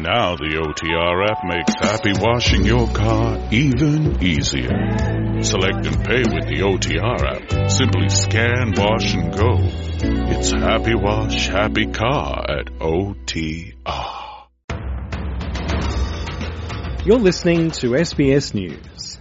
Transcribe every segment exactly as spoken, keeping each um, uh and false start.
Now the O T R app makes happy washing your car even easier. Select and pay with the O T R app. Simply scan, wash, and go. It's happy wash, happy car at O T R. You're listening to S B S News.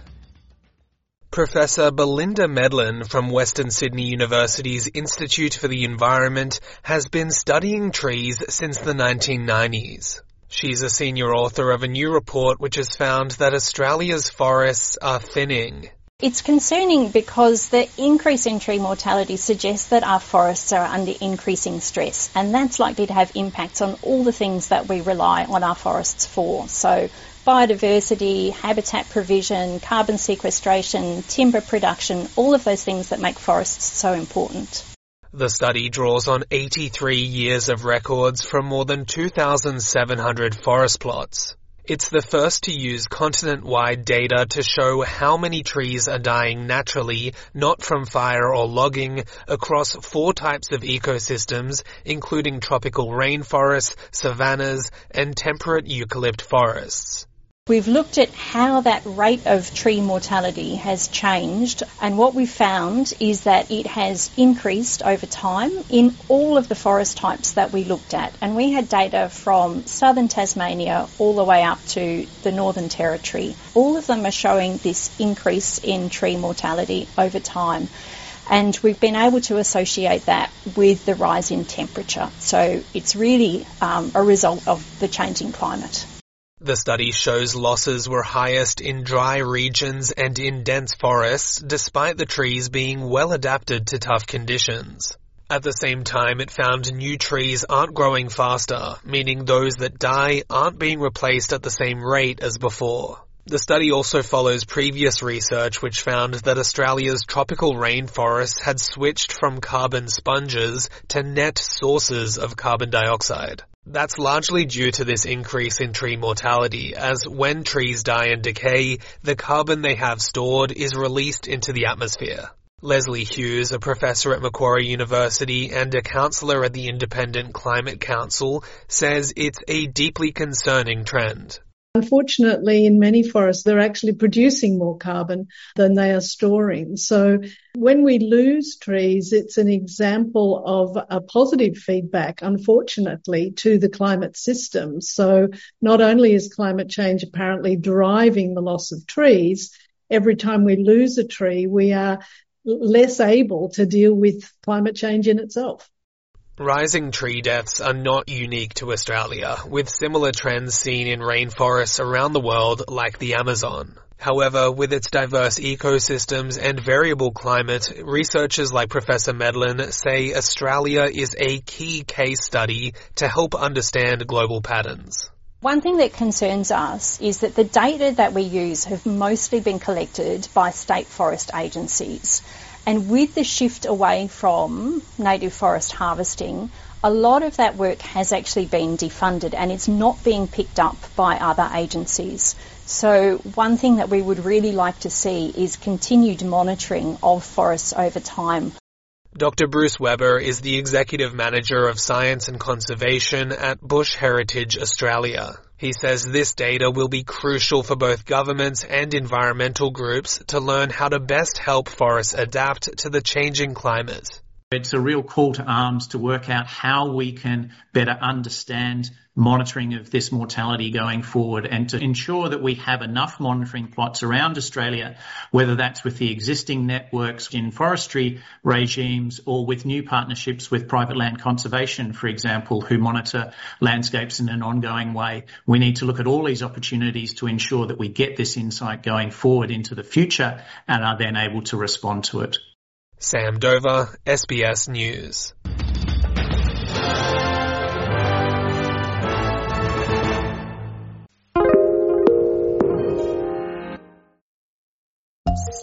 Professor Belinda Medlin from Western Sydney University's Institute for the Environment has been studying trees since the nineteen nineties. She's a senior author of a new report which has found that Australia's forests are thinning. It's concerning because the increase in tree mortality suggests that our forests are under increasing stress, and that's likely to have impacts on all the things that we rely on our forests for. So biodiversity, habitat provision, carbon sequestration, timber production, all of those things that make forests so important. The study draws on eighty-three years of records from more than two thousand seven hundred forest plots. It's the first to use continent-wide data to show how many trees are dying naturally, not from fire or logging, across four types of ecosystems, including tropical rainforests, savannas, and temperate eucalypt forests. We've looked at how that rate of tree mortality has changed, and what we've found is that it has increased over time in all of the forest types that we looked at. And we had data from southern Tasmania all the way up to the Northern Territory. All of them are showing this increase in tree mortality over time. And we've been able to associate that with the rise in temperature. So it's really um, a result of the changing climate. The study shows losses were highest in dry regions and in dense forests, despite the trees being well adapted to tough conditions. At the same time, it found new trees aren't growing faster, meaning those that die aren't being replaced at the same rate as before. The study also follows previous research which found that Australia's tropical rainforests had switched from carbon sponges to net sources of carbon dioxide. That's largely due to this increase in tree mortality, as when trees die and decay, the carbon they have stored is released into the atmosphere. Leslie Hughes, a professor at Macquarie University and a counsellor at the Independent Climate Council, says it's a deeply concerning trend. Unfortunately, in many forests, they're actually producing more carbon than they are storing. So when we lose trees, it's an example of a positive feedback, unfortunately, to the climate system. So not only is climate change apparently driving the loss of trees, every time we lose a tree, we are less able to deal with climate change in itself. Rising tree deaths are not unique to Australia, with similar trends seen in rainforests around the world like the Amazon. However, with its diverse ecosystems and variable climate, researchers like Professor Medlin say Australia is a key case study to help understand global patterns. One thing that concerns us is that the data that we use have mostly been collected by state forest agencies. And with the shift away from native forest harvesting, a lot of that work has actually been defunded and it's not being picked up by other agencies. So one thing that we would really like to see is continued monitoring of forests over time. Doctor Bruce Weber is the Executive Manager of Science and Conservation at Bush Heritage Australia. He says this data will be crucial for both governments and environmental groups to learn how to best help forests adapt to the changing climate. It's a real call to arms to work out how we can better understand monitoring of this mortality going forward and to ensure that we have enough monitoring plots around Australia, whether that's with the existing networks in forestry regimes or with new partnerships with private land conservation, for example, who monitor landscapes in an ongoing way. We need to look at all these opportunities to ensure that we get this insight going forward into the future and are then able to respond to it. Sam Dover, S B S News.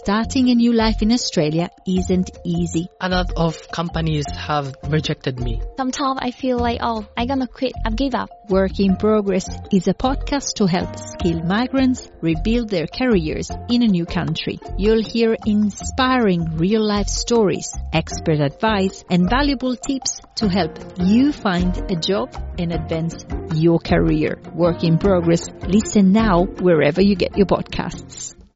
Starting a new life in Australia isn't easy. A lot of companies have rejected me. Sometimes I feel like, oh, I'm gonna quit, I've give up. Work in Progress is a podcast to help skilled migrants rebuild their careers in a new country. You'll hear inspiring real-life stories, expert advice, and valuable tips to help you find a job and advance your career. Work in Progress. Listen now wherever you get your podcasts.